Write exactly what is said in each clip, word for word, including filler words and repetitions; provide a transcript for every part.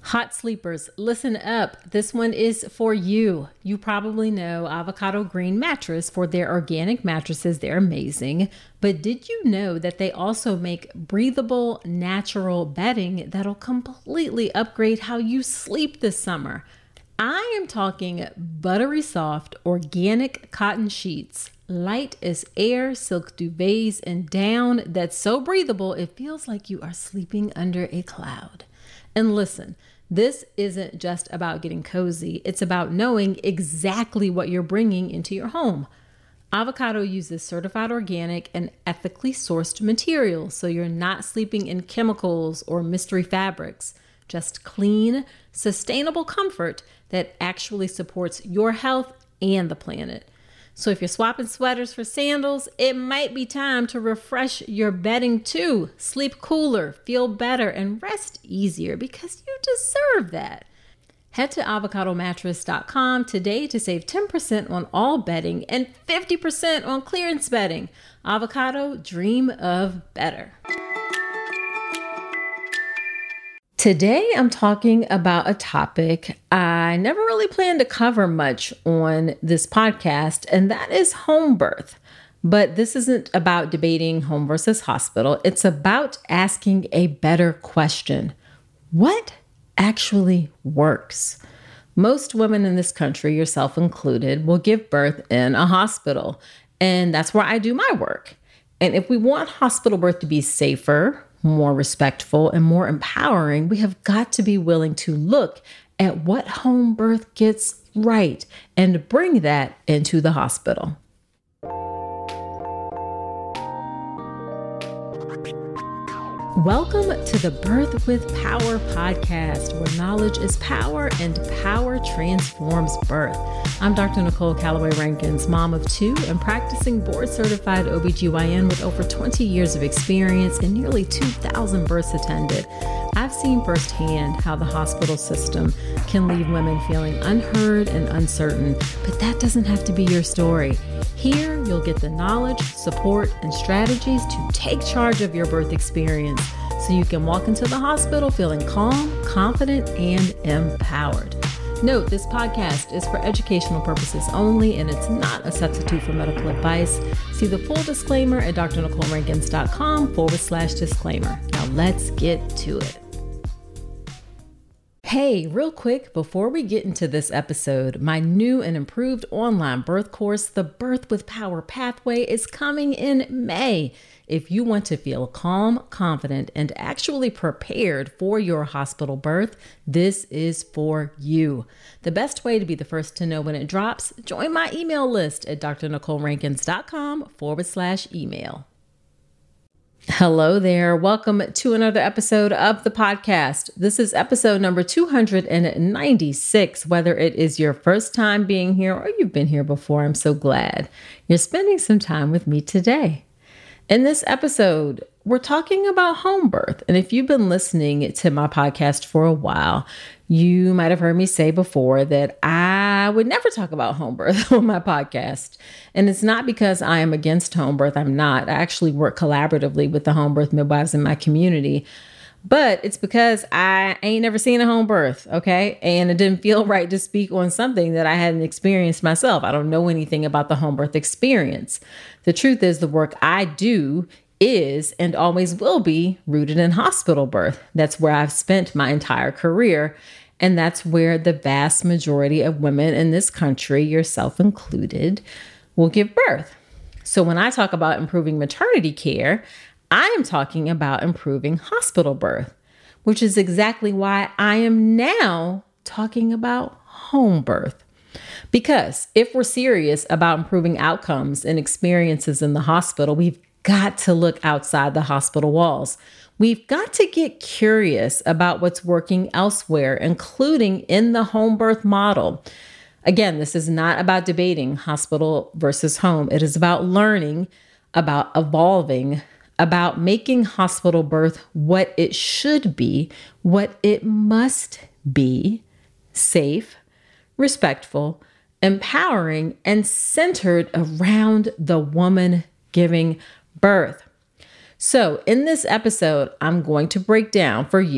Hot sleepers, listen up. This one is for you. You probably know Avocado Green Mattress for their organic mattresses. They're amazing. But did you know that they also make breathable, natural bedding that'll completely upgrade how you sleep this summer? I am talking buttery soft, organic cotton sheets, light as air, silk duvets, and down that's so breathable it feels like you are sleeping under a cloud. And listen, this isn't just about getting cozy. It's about knowing exactly what you're bringing into your home. Avocado uses certified organic and ethically sourced materials, so you're not sleeping in chemicals or mystery fabrics. Just clean, sustainable comfort that actually supports your health and the planet. So if you're swapping sweaters for sandals, it might be time to refresh your bedding too. Sleep cooler, feel better, and rest easier because you deserve that. Head to avocado mattress dot com today to save ten percent on all bedding and fifty percent on clearance bedding. Avocado, dream of better. Today, I'm talking about a topic I never really planned to cover much on this podcast, and that is home birth. But this isn't about debating home versus hospital. It's about asking a better question. What actually works? Most women in this country, yourself included, will give birth in a hospital, and that's where I do my work. And if we want hospital birth to be safer, more respectful, and more empowering, we have got to be willing to look at what home birth gets right and bring that into the hospital. Welcome to the Birth with Power podcast, where knowledge is power and power transforms birth. I'm Doctor Nicole Calloway Rankins, mom of two and practicing board-certified O B G Y N with over twenty years of experience and nearly two thousand births attended. I've seen firsthand how the hospital system can leave women feeling unheard and uncertain, but that doesn't have to be your story. Here, you'll get the knowledge, support, and strategies to take charge of your birth experience so you can walk into the hospital feeling calm, confident, and empowered. Note, this podcast is for educational purposes only, and it's not a substitute for medical advice. See the full disclaimer at drnicolerankins.com forward slash disclaimer. Now let's get to it. Hey, real quick, before we get into this episode, my new and improved online birth course, The Birth with Power Pathway, is coming in May. If you want to feel calm, confident, and actually prepared for your hospital birth, this is for you. The best way to be the first to know when it drops, join my email list at drnicolerankins.com forward slash email. Hello there. Welcome to another episode of the podcast. This is episode number two hundred ninety-six. Whether it is your first time being here or you've been here before, I'm so glad you're spending some time with me today. In this episode, we're talking about home birth. And if you've been listening to my podcast for a while, you might have heard me say before that I would never talk about home birth on my podcast. And it's not because I am against home birth. I'm not. I actually work collaboratively with the home birth midwives in my community. But it's because I ain't never seen a home birth, okay? And it didn't feel right to speak on something that I hadn't experienced myself. I don't know anything about the home birth experience. The truth is, the work I do is and always will be rooted in hospital birth. That's where I've spent my entire career. And that's where the vast majority of women in this country, yourself included, will give birth. So when I talk about improving maternity care, I am talking about improving hospital birth, which is exactly why I am now talking about home birth. Because if we're serious about improving outcomes and experiences in the hospital, we've got to look outside the hospital walls. We've got to get curious about what's working elsewhere, including in the home birth model. Again, this is not about debating hospital versus home. It is about learning, about evolving, about making hospital birth what it should be, what it must be: safe, respectful, empowering, and centered around the woman giving birth. So in this episode, I'm going to break down for you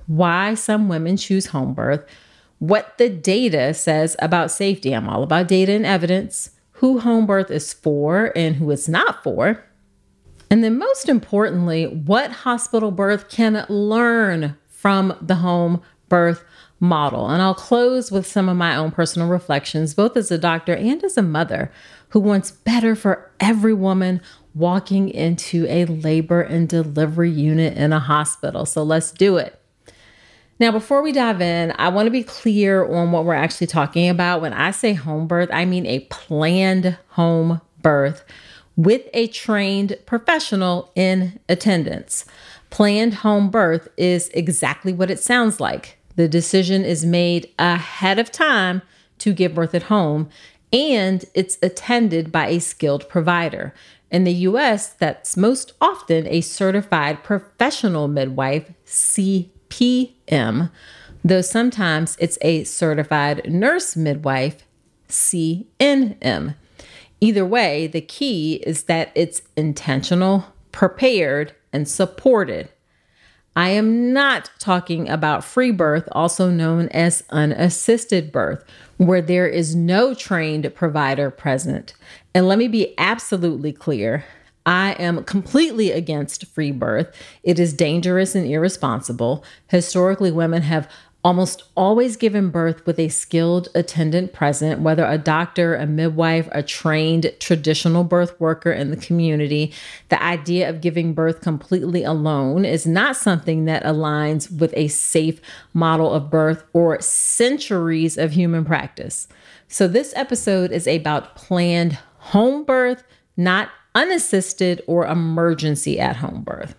why some women choose home birth, what the data says about safety. I'm all about data and evidence, who home birth is for and who it's not for. And then most importantly, what hospital birth can learn from the home birth model. And I'll close with some of my own personal reflections, both as a doctor and as a mother who wants better for every woman walking into a labor and delivery unit in a hospital. So let's do it. Now, before we dive in, I want to be clear on what we're actually talking about. When I say home birth, I mean a planned home birth with a trained professional in attendance. Planned home birth is exactly what it sounds like. The decision is made ahead of time to give birth at home, and it's attended by a skilled provider. In the U S, that's most often a certified professional midwife, C P M, though sometimes it's a certified nurse midwife, C N M. Either way, the key is that it's intentional, prepared, and supported. I am not talking about free birth, also known as unassisted birth, where there is no trained provider present. And let me be absolutely clear. I am completely against free birth. It is dangerous and irresponsible. Historically, women have almost always given birth with a skilled attendant present, whether a doctor, a midwife, a trained traditional birth worker in the community. The idea of giving birth completely alone is not something that aligns with a safe model of birth or centuries of human practice. So this episode is about planned home birth, not unassisted or emergency at home birth.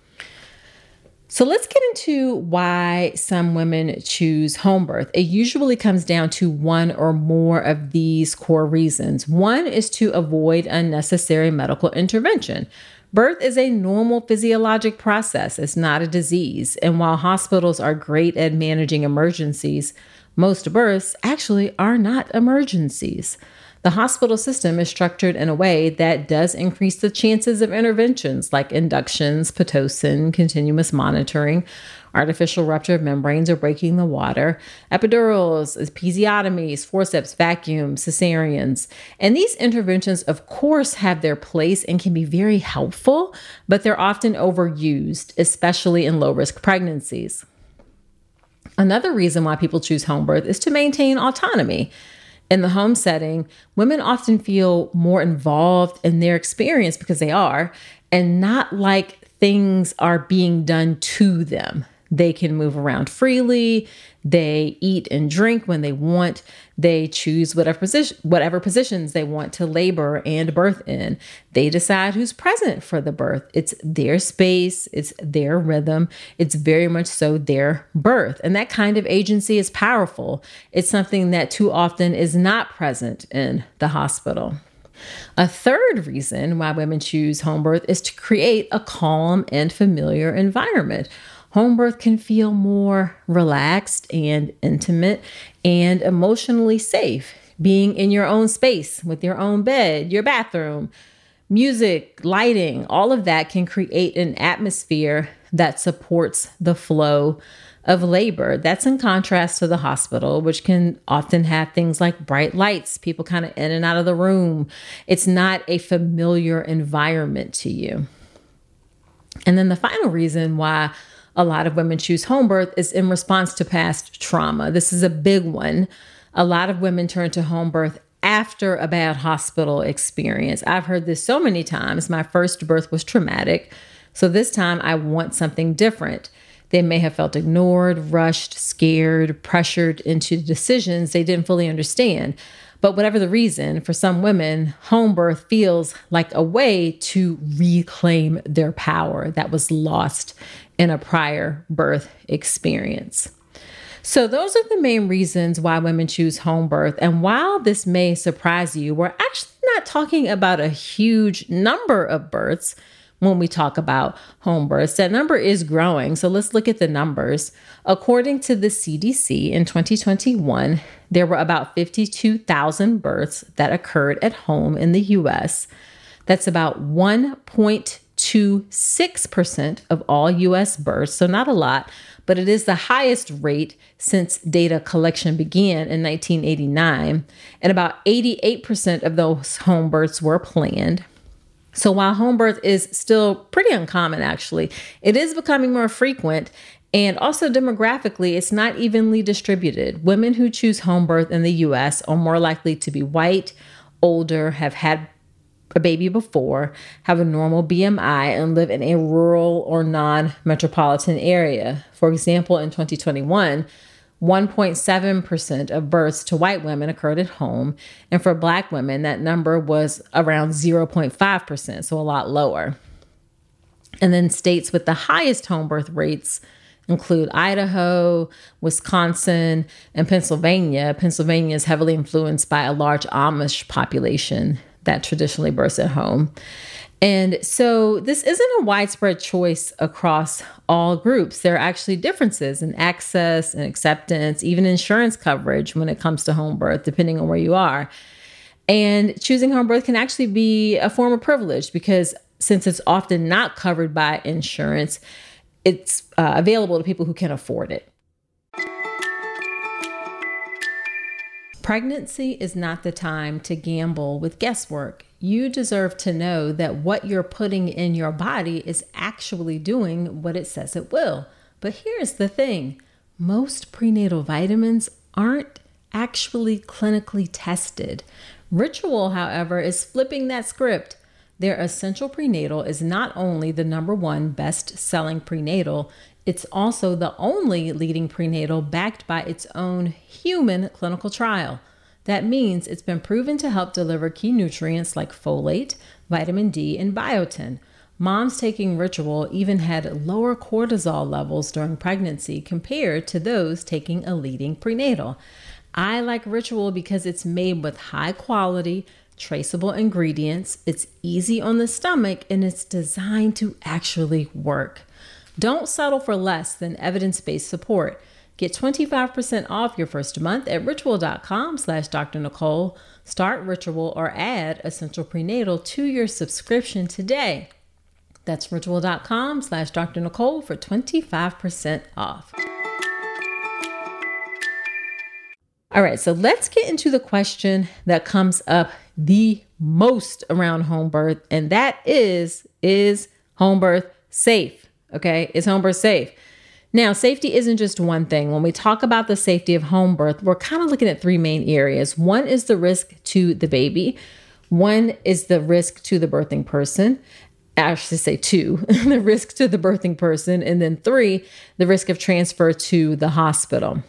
So let's get into why some women choose home birth. It usually comes down to one or more of these core reasons. One is to avoid unnecessary medical intervention. Birth is a normal physiologic process. It's not a disease. And while hospitals are great at managing emergencies, most births actually are not emergencies. The hospital system is structured in a way that does increase the chances of interventions like inductions, Pitocin, continuous monitoring, artificial rupture of membranes or breaking the water, epidurals, episiotomies, forceps, vacuums, cesareans. And these interventions, of course, have their place and can be very helpful, but they're often overused, especially in low-risk pregnancies. Another reason why people choose home birth is to maintain autonomy. In the home setting, women often feel more involved in their experience because they are, and not like things are being done to them. They can move around freely. They eat and drink when they want. They choose whatever position, whatever positions they want to labor and birth in. They decide who's present for the birth. It's their space. It's their rhythm. It's very much so their birth. And that kind of agency is powerful. It's something that too often is not present in the hospital. A third reason why women choose home birth is to create a calm and familiar environment. Home birth can feel more relaxed and intimate and emotionally safe. Being in your own space with your own bed, your bathroom, music, lighting, all of that can create an atmosphere that supports the flow of labor. That's in contrast to the hospital, which can often have things like bright lights, people kind of in and out of the room. It's not a familiar environment to you. And then the final reason why a lot of women choose home birth is in response to past trauma. This is a big one. A lot of women turn to home birth after a bad hospital experience. I've heard this so many times. My first birth was traumatic, so this time I want something different. They may have felt ignored, rushed, scared, pressured into decisions they didn't fully understand. But whatever the reason, for some women, home birth feels like a way to reclaim their power that was lost in a prior birth experience. So those are the main reasons why women choose home birth. And while this may surprise you, we're actually not talking about a huge number of births when we talk about home births. That number is growing. So let's look at the numbers. According to the C D C in twenty twenty-one, there were about fifty-two thousand births that occurred at home in the U S. That's about one point to six percent of all U S births, so not a lot, but it is the highest rate since data collection began in nineteen eighty-nine, and about eighty-eight percent of those home births were planned. So while home birth is still pretty uncommon, actually, it is becoming more frequent. And also demographically, it's not evenly distributed. Women who choose home birth in the U S are more likely to be white, older, have had a baby before, have a normal B M I, and live in a rural or non-metropolitan area. For example, in twenty twenty-one, one point seven percent of births to white women occurred at home. And for Black women, that number was around zero point five percent, so a lot lower. And then states with the highest home birth rates include Idaho, Wisconsin, and Pennsylvania. Pennsylvania is heavily influenced by a large Amish population that traditionally births at home. And so this isn't a widespread choice across all groups. There are actually differences in access and acceptance, even insurance coverage when it comes to home birth, depending on where you are. And choosing home birth can actually be a form of privilege because since it's often not covered by insurance, it's uh, available to people who can afford it. Pregnancy is not the time to gamble with guesswork. You deserve to know that what you're putting in your body is actually doing what it says it will. But here's the thing. Most prenatal vitamins aren't actually clinically tested. Ritual, however, is flipping that script. Their Essential Prenatal is not only the number one best-selling prenatal, it's also the only leading prenatal backed by its own human clinical trial. That means it's been proven to help deliver key nutrients like folate, vitamin D, and biotin. Moms taking Ritual even had lower cortisol levels during pregnancy compared to those taking a leading prenatal. I like Ritual because it's made with high quality, traceable ingredients, it's easy on the stomach, and it's designed to actually work. Don't settle for less than evidence-based support. Get twenty-five percent off your first month at ritual.com slash Dr. Nicole. Start Ritual or add Essential Prenatal to your subscription today. That's ritual.com slash Dr. Nicole for twenty-five percent off. All right, so let's get into the question that comes up the most around home birth, and that is, is home birth safe? Okay, is home birth safe? Now, safety isn't just one thing. When we talk about the safety of home birth, we're kind of looking at three main areas. One is the risk to the baby. One is the risk to the birthing person. I should say two, the risk to the birthing person. And then three, the risk of transfer to the hospital.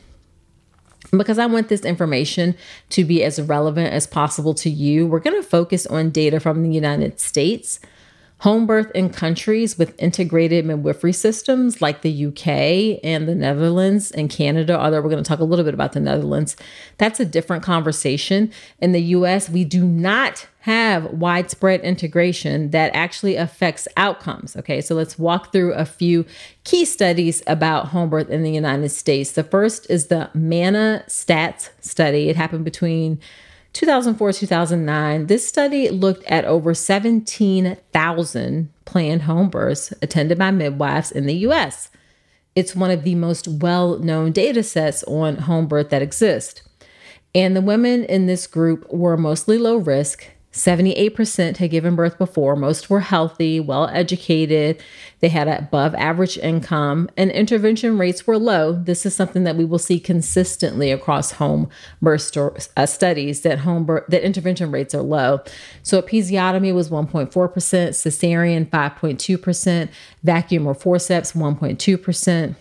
Because I want this information to be as relevant as possible to you, we're going to focus on data from the United States. Home birth in countries with integrated midwifery systems like the U K and the Netherlands and Canada, although we're going to talk a little bit about the Netherlands. That's a different conversation. In the U S, we do not have widespread integration that actually affects outcomes. Okay, so let's walk through a few key studies about home birth in the United States. The first is the MANA Stats study. It happened between two thousand four, two thousand nine. This study looked at over seventeen thousand planned home births attended by midwives in the U S. It's one of the most well-known data sets on home birth that exist. And the women in this group were mostly low risk. seventy-eight percent had given birth before. Most were healthy, well-educated. They had above average income, and intervention rates were low. This is something that we will see consistently across home birth sto- uh, studies, that home birth, that intervention rates are low. So episiotomy was one point four percent, cesarean five point two percent, vacuum or forceps one point two percent.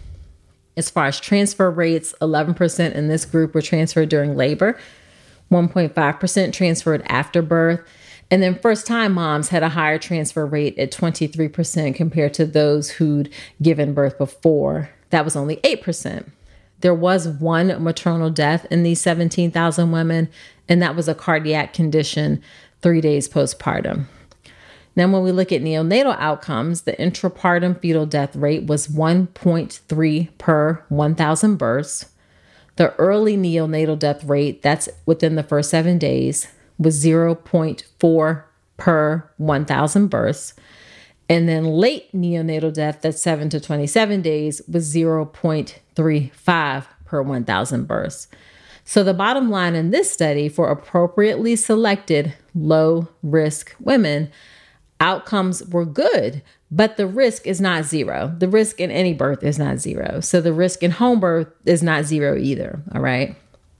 As far as transfer rates, eleven percent in this group were transferred during labor. one point five percent transferred after birth. And then first-time moms had a higher transfer rate at twenty-three percent compared to those who'd given birth before. That was only eight percent. There was one maternal death in these seventeen thousand women, and that was a cardiac condition three days postpartum. Now, when we look at neonatal outcomes, the intrapartum fetal death rate was one point three per one thousand births. The early neonatal death rate, that's within the first seven days, was zero point four per one thousand births. And then late neonatal death, that's seven to twenty-seven days, was zero point three five per one thousand births. So the bottom line in this study for appropriately selected low-risk women, outcomes were good, but the risk is not zero. The risk in any birth is not zero. So the risk in home birth is not zero either, all right?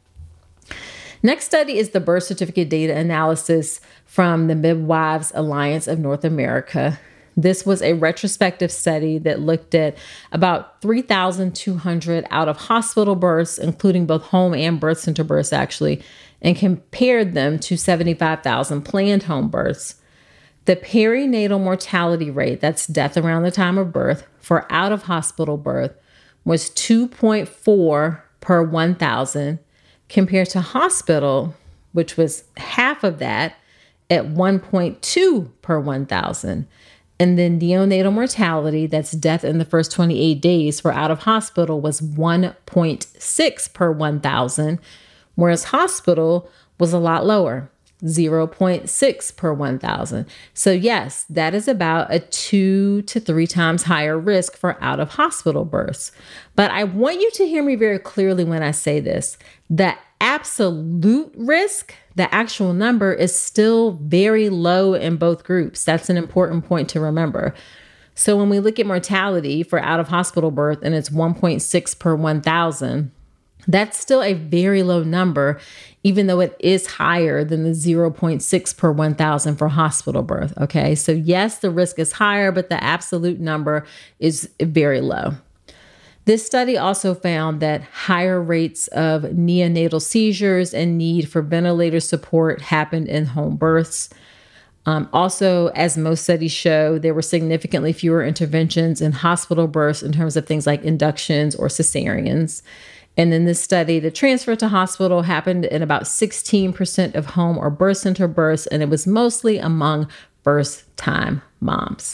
Next study is the birth certificate data analysis from the Midwives Alliance of North America. This was a retrospective study that looked at about three thousand two hundred out of hospital births, including both home and birth center births actually, and compared them to seventy-five thousand planned home births. The perinatal mortality rate, that's death around the time of birth, for out of hospital birth was two point four per one thousand, compared to hospital, which was half of that, at one point two per one thousand. And then neonatal mortality, that's death in the first twenty-eight days for out of hospital, was one point six per one thousand, whereas hospital was a lot lower, zero point six per one thousand. So yes, that is about a two to three times higher risk for out of hospital births. But I want you to hear me very clearly when I say this. The absolute risk, the actual number, is still very low in both groups. That's an important point to remember. So when we look at mortality for out of hospital birth and it's one point six per one thousand, that's still a very low number, even though it is higher than the zero point six per one thousand for hospital birth. Okay. So yes, the risk is higher, but the absolute number is very low. This study also found that higher rates of neonatal seizures and need for ventilator support happened in home births. Um, also, as most studies show, there were significantly fewer interventions in hospital births in terms of things like inductions or cesareans. And in this study, the transfer to hospital happened in about sixteen percent of home or birth center births, and it was mostly among first-time moms.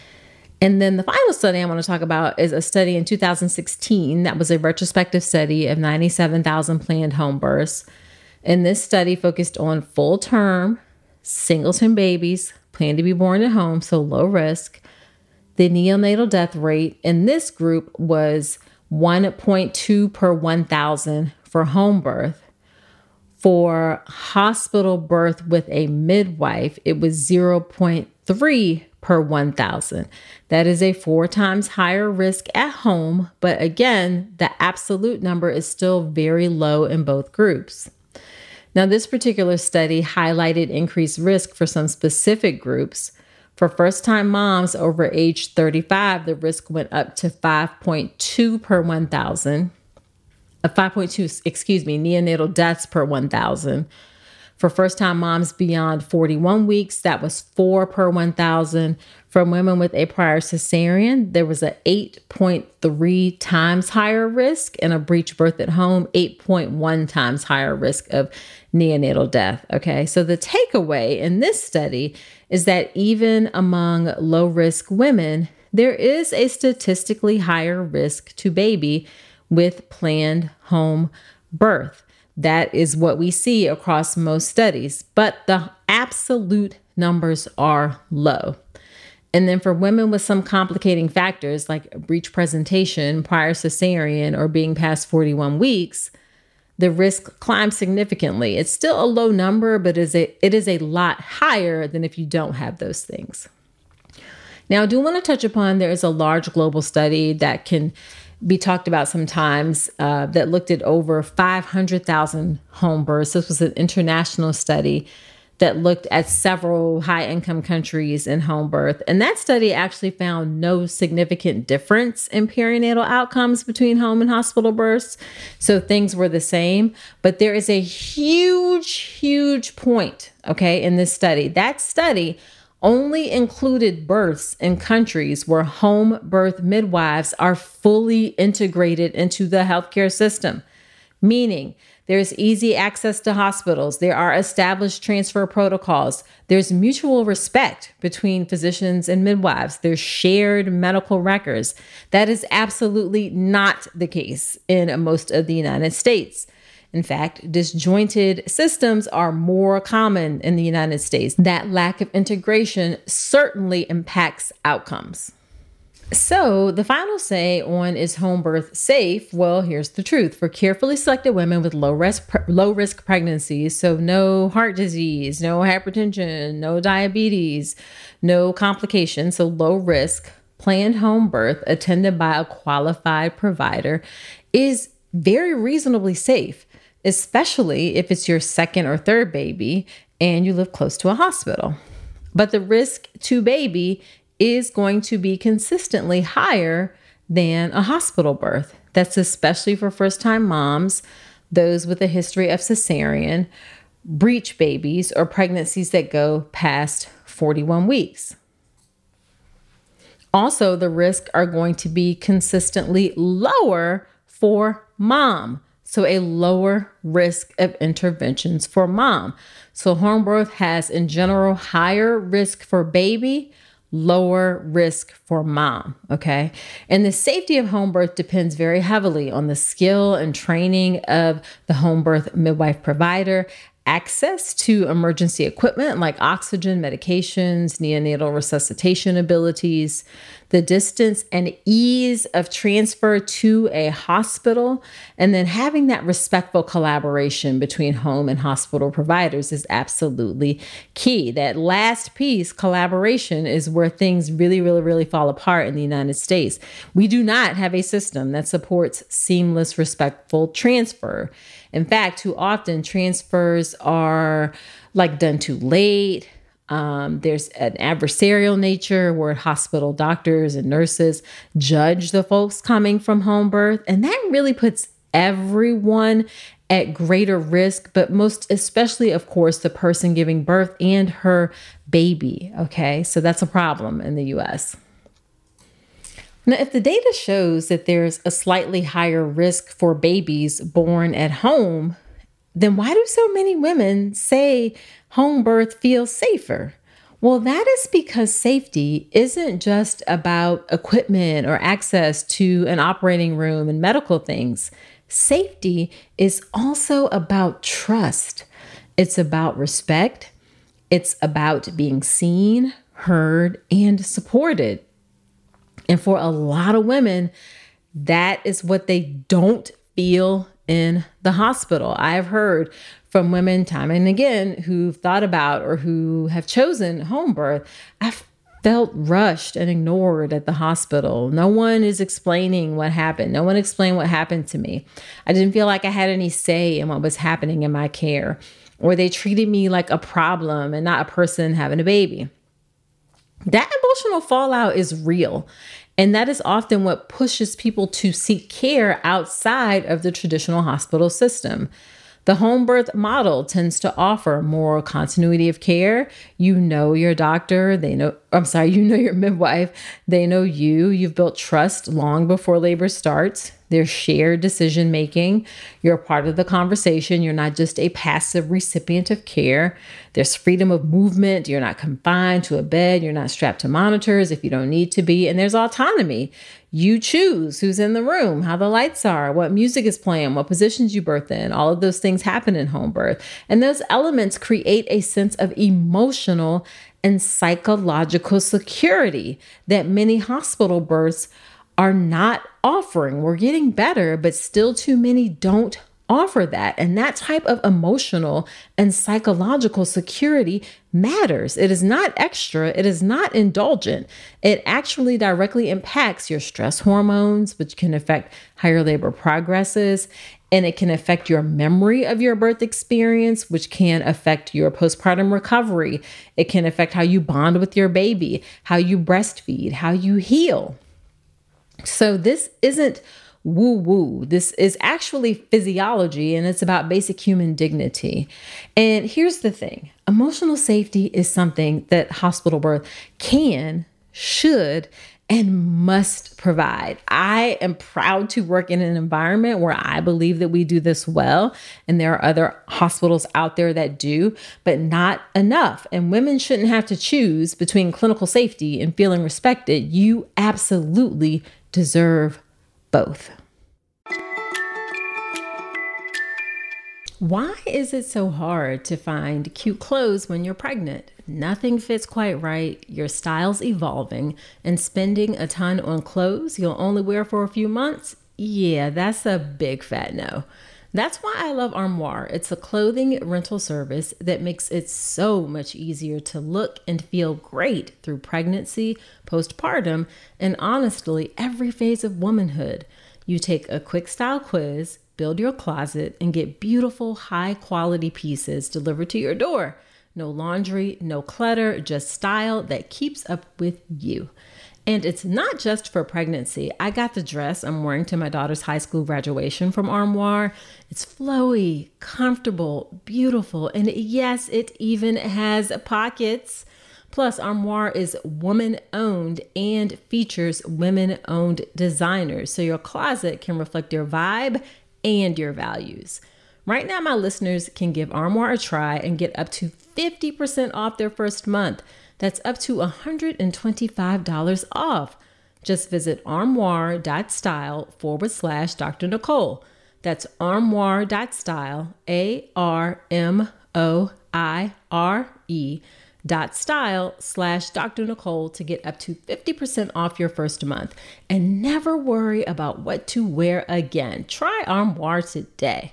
And then the final study I want to talk about is a study in two thousand sixteen that was a retrospective study of ninety-seven thousand planned home births. And this study focused on full-term, singleton babies planned to be born at home, so low risk. The neonatal death rate in this group was one point two per one thousand for home birth. For hospital birth with a midwife, it was zero point three per one thousand. That is a four times higher risk at home, but again, the absolute number is still very low in both groups. Now, this particular study highlighted increased risk for some specific groups. For first-time moms over age thirty-five, the risk went up to five point two per one thousand. Uh, five point two, excuse me, neonatal deaths per one thousand. For first-time moms beyond forty-one weeks, that was four per one thousand. For women with a prior cesarean, there was an eight point three times higher risk, and a breech birth at home, eight point one times higher risk of neonatal death. Okay, so the takeaway in this study is that even among low-risk women, there is a statistically higher risk to baby with planned home birth. That is what we see across most studies, but the absolute numbers are low. And then for women with some complicating factors like breech presentation, prior cesarean, or being past forty-one weeks, the risk climbs significantly. It's still a low number, but it is a, it is a lot higher than if you don't have those things. Now, I do want to touch upon there is a large global study that can be talked about sometimes uh, that looked at over five hundred thousand home births. This was an international study that looked at several high-income countries in home birth. And that study actually found no significant difference in perinatal outcomes between home and hospital births. So things were the same. But there is a huge, huge point, okay, in this study. That study only included births in countries where home birth midwives are fully integrated into the healthcare system, meaning there's easy access to hospitals, there are established transfer protocols, there's mutual respect between physicians and midwives, there's shared medical records. That is absolutely not the case in most of the United States. In fact, disjointed systems are more common in the United States. That lack of integration certainly impacts outcomes. So the final say on is home birth safe? Well, here's the truth. For carefully selected women with low risk, low risk pregnancies, so no heart disease, no hypertension, no diabetes, no complications, so low risk, planned home birth attended by a qualified provider is very reasonably safe, especially if it's your second or third baby and you live close to a hospital. But the risk to baby is going to be consistently higher than a hospital birth. That's especially for first-time moms, those with a history of cesarean, breech babies, or pregnancies that go past forty-one weeks. Also, the risks are going to be consistently lower for mom. So a lower risk of interventions for mom. So home birth has in general higher risk for baby, lower risk for mom, okay? And the safety of home birth depends very heavily on the skill and training of the home birth midwife provider, access to emergency equipment like oxygen, medications, neonatal resuscitation abilities, the distance and ease of transfer to a hospital, and then having that respectful collaboration between home and hospital providers is absolutely key. That last piece, collaboration, is where things really, really, really fall apart in the United States. We do not have a system that supports seamless, respectful transfer. In fact, too often transfers are like done too late. Um, there's an adversarial nature where hospital doctors and nurses judge the folks coming from home birth. And that really puts everyone at greater risk, but most especially, of course, the person giving birth and her baby. Okay, so that's a problem in the U S. Now, if the data shows that there's a slightly higher risk for babies born at home, then why do so many women say home birth feels safer? Well, that is because safety isn't just about equipment or access to an operating room and medical things. Safety is also about trust. It's about respect. It's about being seen, heard, and supported. And for a lot of women, that is what they don't feel in the hospital. I've heard from women time and again who've thought about or who have chosen home birth. I've felt rushed and ignored at the hospital. No one is explaining what happened. No one explained what happened to me. I didn't feel like I had any say in what was happening in my care, or they treated me like a problem and not a person having a baby. That emotional fallout is real. And that is often what pushes people to seek care outside of the traditional hospital system. The home birth model tends to offer more continuity of care. You know your doctor, they know, I'm sorry, you know your midwife, they know you. You've built trust long before labor starts. There's shared decision making. You're a part of the conversation. You're not just a passive recipient of care. There's freedom of movement. You're not confined to a bed. You're not strapped to monitors if you don't need to be. And there's autonomy. You choose who's in the room, how the lights are, what music is playing, what positions you birth in. All of those things happen in home birth. And those elements create a sense of emotional and psychological security that many hospital births are not offering. We're getting better, but still too many don't offer that. And that type of emotional and psychological security matters. It is not extra. It is not indulgent. It actually directly impacts your stress hormones, which can affect higher labor progresses. And it can affect your memory of your birth experience, which can affect your postpartum recovery. It can affect how you bond with your baby, how you breastfeed, how you heal. So this isn't woo-woo. This is actually physiology, and it's about basic human dignity. And here's the thing. Emotional safety is something that hospital birth can, should, and must provide. I am proud to work in an environment where I believe that we do this well, and there are other hospitals out there that do, but not enough. And women shouldn't have to choose between clinical safety and feeling respected. You absolutely deserve both. Why is it so hard to find cute clothes when you're pregnant? Nothing fits quite right, your style's evolving, and spending a ton on clothes you'll only wear for a few months? Yeah, that's a big fat no. That's why I love Armoire. It's a clothing rental service that makes it so much easier to look and feel great through pregnancy, postpartum, and honestly, every phase of womanhood. You take a quick style quiz, build your closet, and get beautiful, high quality pieces delivered to your door. No laundry, no clutter, just style that keeps up with you. And it's not just for pregnancy. I got the dress I'm wearing to my daughter's high school graduation from Armoire. It's flowy, comfortable, beautiful, and yes, it even has pockets. Plus, Armoire is woman-owned and features women-owned designers, so your closet can reflect your vibe and your values. Right now, my listeners can give Armoire a try and get up to fifty percent off their first month. That's up to one hundred twenty-five dollars off. Just visit armoire.style forward slash Dr. Nicole. That's armoire.style, A R M O I R E dot style slash Dr. Nicole to get up to fifty percent off your first month. And never worry about what to wear again. Try Armoire today.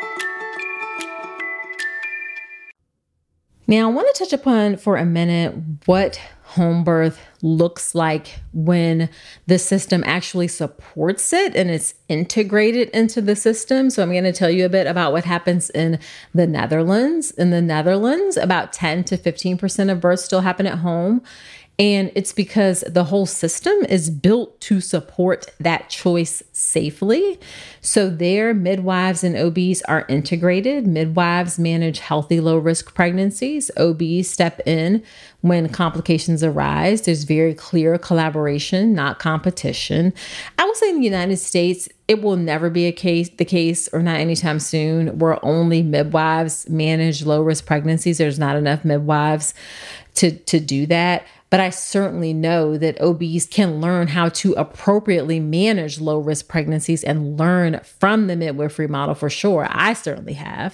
Now, I want to touch upon for a minute what home birth looks like when the system actually supports it and it's integrated into the system. So I'm going to tell you a bit about what happens in the Netherlands. In the Netherlands, about ten to fifteen percent of births still happen at home. And it's because the whole system is built to support that choice safely. So their midwives and O Bs are integrated. Midwives manage healthy, low-risk pregnancies. O Bs step in when complications arise. There's very clear collaboration, not competition. I will say in the United States, it will never be a case, the case, or not anytime soon, where only midwives manage low-risk pregnancies. There's not enough midwives to, to do that. But I certainly know that O Bs can learn how to appropriately manage low-risk pregnancies and learn from the midwifery model for sure. I certainly have.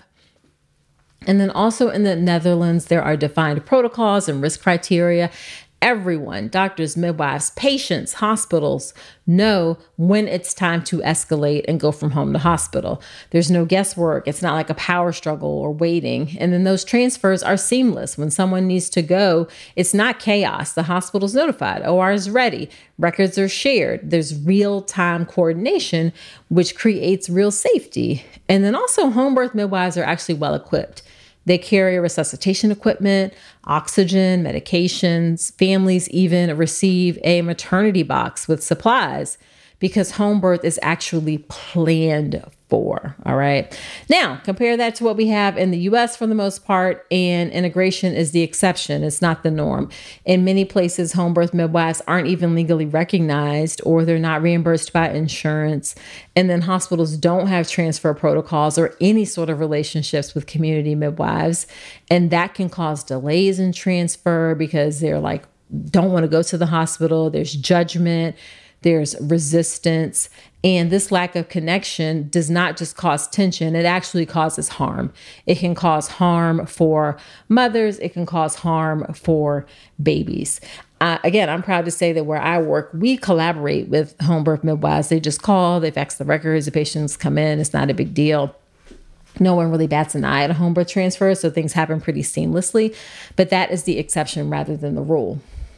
And then also in the Netherlands, there are defined protocols and risk criteria. Everyone, doctors, midwives, patients, hospitals know when it's time to escalate and go from home to hospital. There's no guesswork. It's not like a power struggle or waiting. And then those transfers are seamless. When someone needs to go, it's not chaos. The hospital's notified. O R is ready. Records are shared. There's real-time coordination, which creates real safety. And then also home birth midwives are actually well equipped. They carry resuscitation equipment, oxygen, medications. Families even receive a maternity box with supplies because home birth is actually planned for. All right. Now, compare that to what we have in the U S for the most part, and integration is the exception. It's not the norm. In many places, home birth midwives aren't even legally recognized, or they're not reimbursed by insurance. And then hospitals don't have transfer protocols or any sort of relationships with community midwives. And that can cause delays in transfer because they're like, don't want to go to the hospital. There's judgment. There's resistance. And this lack of connection does not just cause tension, it actually causes harm. It can cause harm for mothers. It can cause harm for babies. Uh, again, I'm proud to say that where I work, we collaborate with home birth midwives. They just call, they fax the records, the patients come in. It's not a big deal. No one really bats an eye at a home birth transfer, so things happen pretty seamlessly. But that is the exception rather than the rule.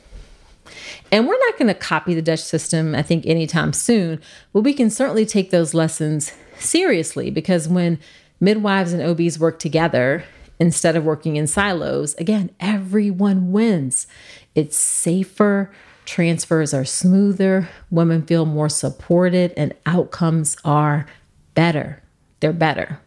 And we're not going to copy the Dutch system, I think, anytime soon, but we can certainly take those lessons seriously, because when midwives and O Bs work together instead of working in silos, again, everyone wins. It's safer, transfers are smoother, women feel more supported, and outcomes are better. They're better.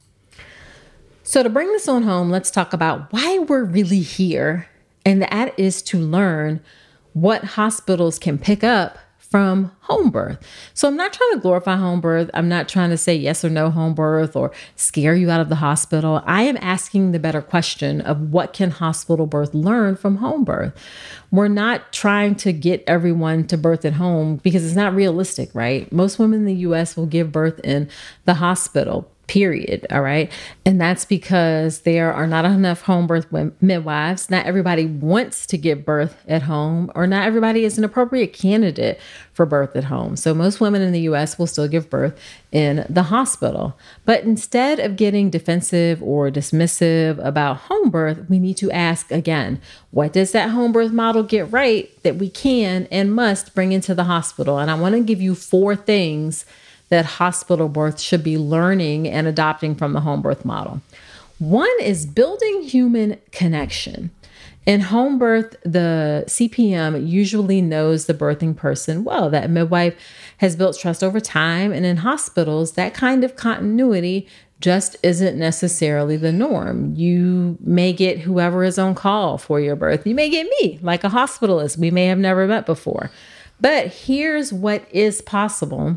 So to bring this on home, let's talk about why we're really here, and that is to learn what hospitals can pick up from home birth. So I'm not trying to glorify home birth. I'm not trying to say yes or no home birth or scare you out of the hospital. I am asking the better question of what can hospital birth learn from home birth? We're not trying to get everyone to birth at home because it's not realistic, right? Most women in the U S will give birth in the hospital. period. All right. And that's because there are not enough home birth midwives. Not everybody wants to give birth at home, or not everybody is an appropriate candidate for birth at home. So most women in the U S will still give birth in the hospital. But instead of getting defensive or dismissive about home birth, we need to ask again, what does that home birth model get right that we can and must bring into the hospital? And I want to give you four things that hospital birth should be learning and adopting from the home birth model. One is building human connection. In home birth, the C P M usually knows the birthing person well. That midwife has built trust over time. And in hospitals, that kind of continuity just isn't necessarily the norm. You may get whoever is on call for your birth. You may get me, like a hospitalist we may have never met before. But here's what is possible.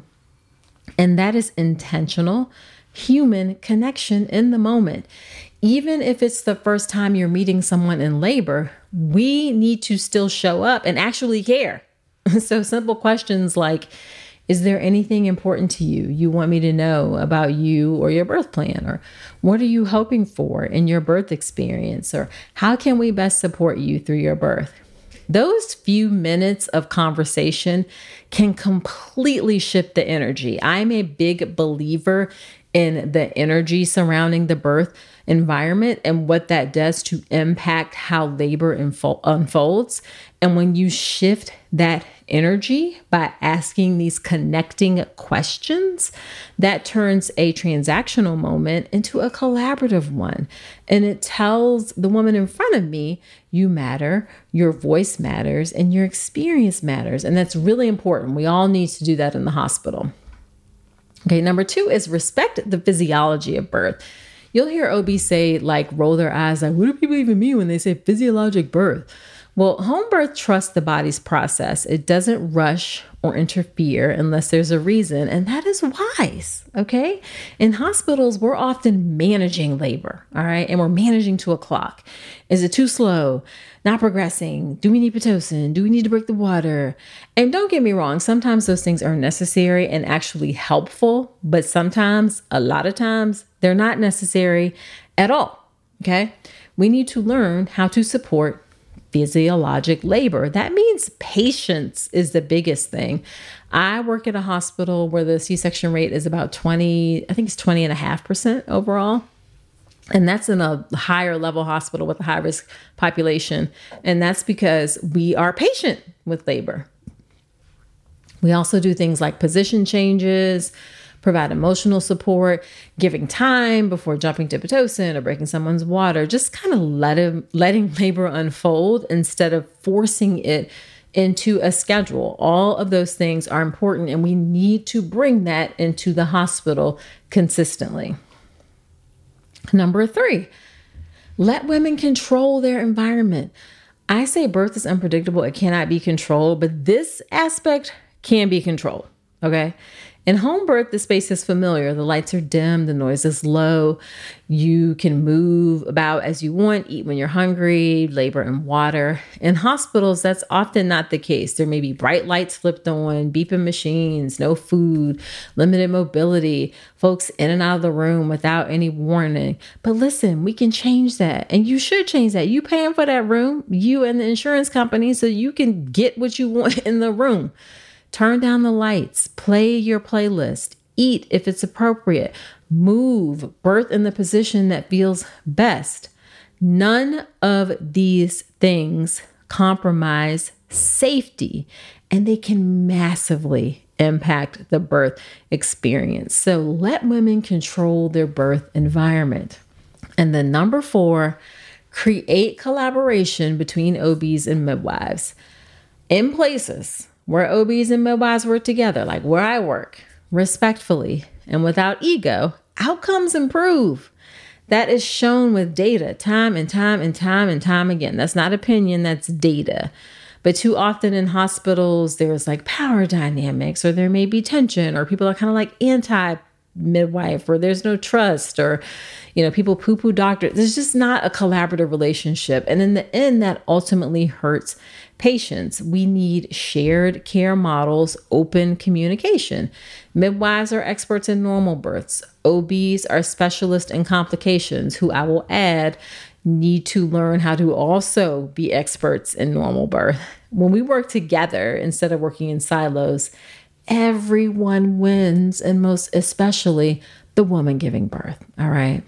And that is intentional human connection in the moment. Even if it's the first time you're meeting someone in labor, we need to still show up and actually care. So simple questions like, is there anything important to you you want me to know about you or your birth plan? Or what are you hoping for in your birth experience? Or how can we best support you through your birth? Those few minutes of conversation can completely shift the energy. I'm a big believer in the energy surrounding the birth environment and what that does to impact how labor info- unfolds. And when you shift that energy by asking these connecting questions, that turns a transactional moment into a collaborative one. And it tells the woman in front of me, you matter, your voice matters, and your experience matters. And that's really important. We all need to do that in the hospital. Okay, number two is respect the physiology of birth. You'll hear O Bs say, like, roll their eyes, like, what do people even mean when they say physiologic birth? Well, home birth trusts the body's process. It doesn't rush or interfere unless there's a reason, and that is wise, okay? In hospitals, we're often managing labor, all right? And we're managing to a clock. Is it too slow? Not progressing? Do we need Pitocin? Do we need to break the water? And don't get me wrong, sometimes those things are necessary and actually helpful, but sometimes, a lot of times, they're not necessary at all, okay? We need to learn how to support physiologic labor. That means patience is the biggest thing. I work at a hospital where the C-section rate is about twenty, I think it's twenty and a half percent overall. And that's in a higher level hospital with a high risk population. And that's because we are patient with labor. We also do things like position changes, provide emotional support, giving time before jumping to Pitocin or breaking someone's water, just kind of let him, letting labor unfold instead of forcing it into a schedule. All of those things are important, and we need to bring that into the hospital consistently. Number three, let women control their environment. I say birth is unpredictable. It cannot be controlled, but this aspect can be controlled. Okay. In home birth, the space is familiar. The lights are dim, the noise is low. You can move about as you want, eat when you're hungry, labor in water. In hospitals, that's often not the case. There may be bright lights flipped on, beeping machines, no food, limited mobility, folks in and out of the room without any warning. But listen, we can change that. And you should change that. You paying for that room, you and the insurance company, so you can get what you want in the room. Turn down the lights, play your playlist, eat if it's appropriate, move, birth in the position that feels best. None of these things compromise safety, and they can massively impact the birth experience. So let women control their birth environment. And then number four, create collaboration between O Bs and midwives. In places where O Bs and midwives work together, like where I work, respectfully and without ego, outcomes improve. That is shown with data time and time and time and time again. That's not opinion, that's data. But too often in hospitals, there's like power dynamics, or there may be tension, or people are kind of like anti-midwife, or there's no trust, or, you know, people poo-poo doctors. There's just not a collaborative relationship. And in the end, that ultimately hurts patients. We need shared care models, open communication. Midwives are experts in normal births. O Bs are specialists in complications, who I will add need to learn how to also be experts in normal birth. When we work together instead of working in silos, everyone wins, and most especially the woman giving birth. All right.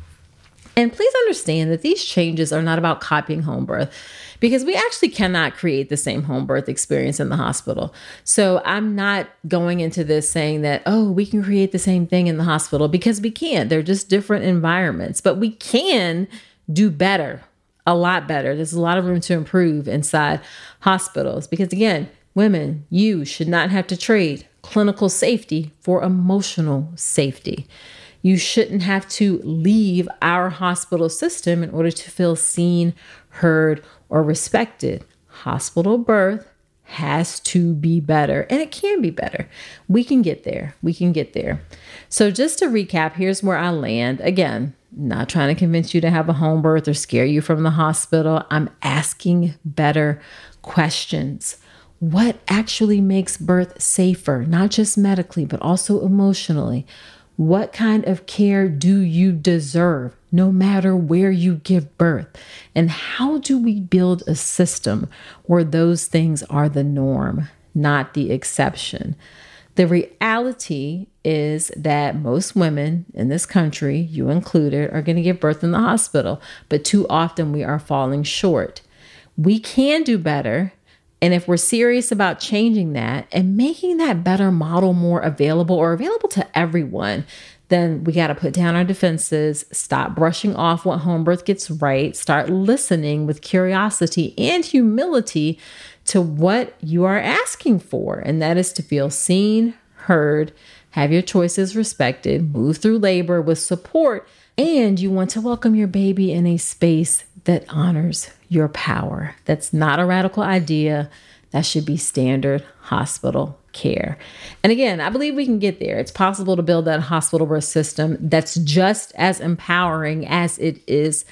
And please understand that these changes are not about copying home birth, because we actually cannot create the same home birth experience in the hospital. So I'm not going into this saying that, oh, we can create the same thing in the hospital, because we can't. They're just different environments, but we can do better, a lot better. There's a lot of room to improve inside hospitals, because again, women, you should not have to trade clinical safety for emotional safety. You shouldn't have to leave our hospital system in order to feel seen, heard, or respected. Hospital birth has to be better, and it can be better. We can get there. We can get there. So just to recap, here's where I land. Again, not trying to convince you to have a home birth or scare you from the hospital. I'm asking better questions. What actually makes birth safer, not just medically, but also emotionally? What kind of care do you deserve, no matter where you give birth? And how do we build a system where those things are the norm, not the exception? The reality is that most women in this country, you included, are going to give birth in the hospital, but too often we are falling short. We can do better. And if we're serious about changing that and making that better model more available or available to everyone, then we got to put down our defenses, stop brushing off what home birth gets right, start listening with curiosity and humility to what you are asking for. And that is to feel seen, heard, have your choices respected, move through labor with support, and you want to welcome your baby in a space that honors your power. That's not a radical idea. That should be standard hospital care. And again, I believe we can get there. It's possible to build that hospital birth system that's just as empowering as it is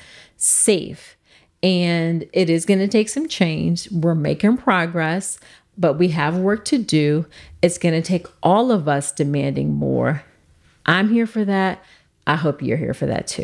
safe. And it is going to take some change. We're making progress, but we have work to do. It's going to take all of us demanding more. I'm here for that. I hope you're here for that too.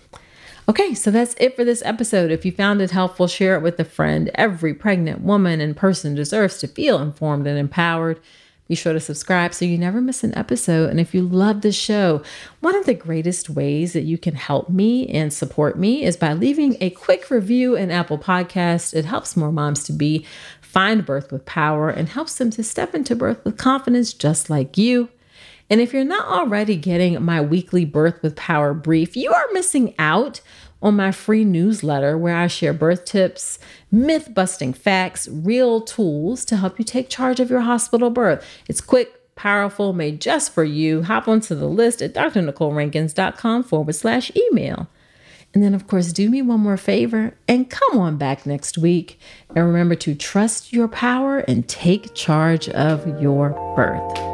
Okay, so that's it for this episode. If you found it helpful, share it with a friend. Every pregnant woman and person deserves to feel informed and empowered. Be sure to subscribe so you never miss an episode. And if you love the show, one of the greatest ways that you can help me and support me is by leaving a quick review in Apple Podcasts. It helps more moms to be find birth with power and helps them to step into birth with confidence just like you. And if you're not already getting my weekly Birth with Power brief, you are missing out on my free newsletter where I share birth tips, myth-busting facts, real tools to help you take charge of your hospital birth. It's quick, powerful, made just for you. Hop onto the list at drnicolerankins.com forward slash email. And then, of course, do me one more favor and come on back next week. And remember to trust your power and take charge of your birth.